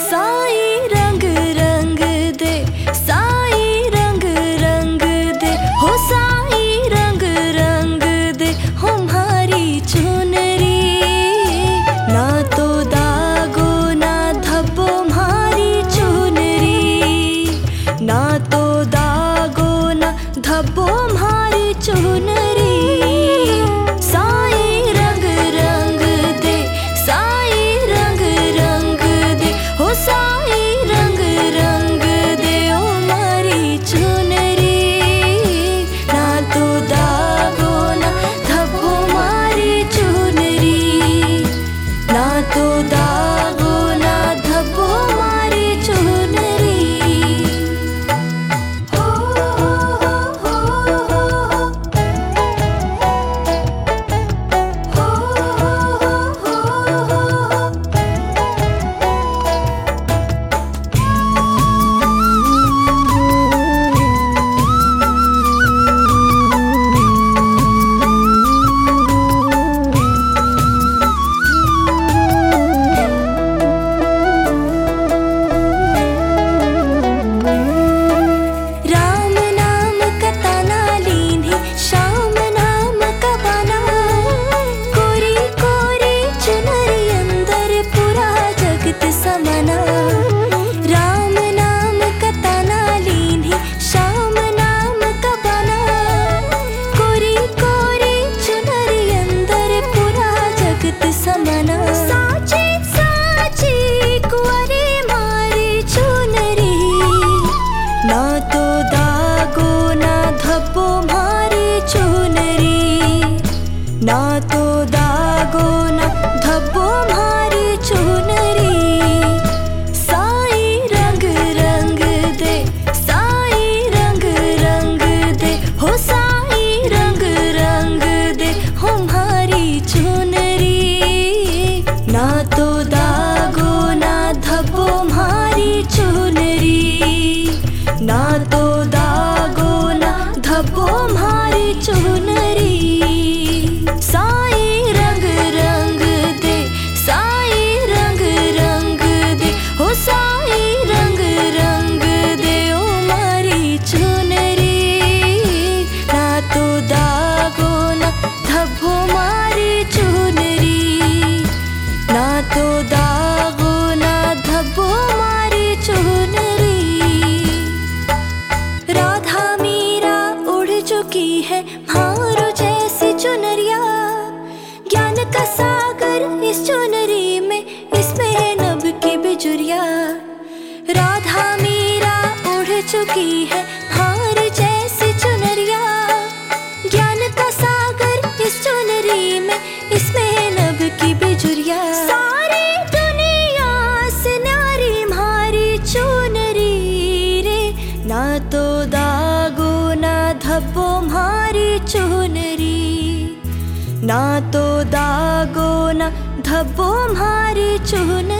साई रंग रंग दे, साई रंग रंग दे, हो साई रंग रंग दे हमारी चुनरी। ना तो दागो ना धब्बो म्हारी चुनरी, ना तो दागो ना धब्बो म्हारी चुनरी। साई रंग रंग दे, साई रंग रंग दे, हो साई रंग रंग दे ओ मारी चुनरी। ना तो दागो ना धब्बो मारी चुनरी, ना तो दागो ना धब्बो मारी चुनरी। हो हो राम नाम का ताना लीन्हे, श्याम नाम का बाना, कोरी कोरी चुनरी अंदर पूरा जगत समाना। राम नाम का ताना लीन्हे, श्याम नाम का बाना, कोरी कोरी चुनरी अंदर पूरा जगत समाना। साची साची कुंवारी मारी चुनरी, ना तो दागो ना धब्बो म्हारी चुनरी, ना तो दागो ना धब्बो म्हारी चुनरी। साई रंग रंग दे, साई रंग रंग दे, हो साई रंग रंग दे हमारी चुनरी। ना तो दागो ना धब्बो म्हारी चुनरी, ना तो दागो ना धब्बो म्हारी चुनरी। साई रंग रंग दे, साई रंग रंग दे, हो साई रंग रंग दे ओ मारी चुनरी। ना तो दागो ना धब्बो मारी चुनरी, ना तो दागो ना धब्बो मारी चुनरी। राधा मीरा उड़ चुकी है म्हारो जैसी चुनरिया, ज्ञान का सागर इस चुनरी में, इसमें है नभ की बिजुरिया। राधा मीरा उड़ चुकी है म्हारी जैसी चुनरिया, ज्ञान का सागर इस चुनरी में, इसमें है नभ की बिजुरिया। सारी दुनिया से न्यारी म्हारी चुनरी रे, ना तो दागो ना धब्बो म्हारी चुनरी, ना तो दागो ना धब्बो म्हारी चुनरी।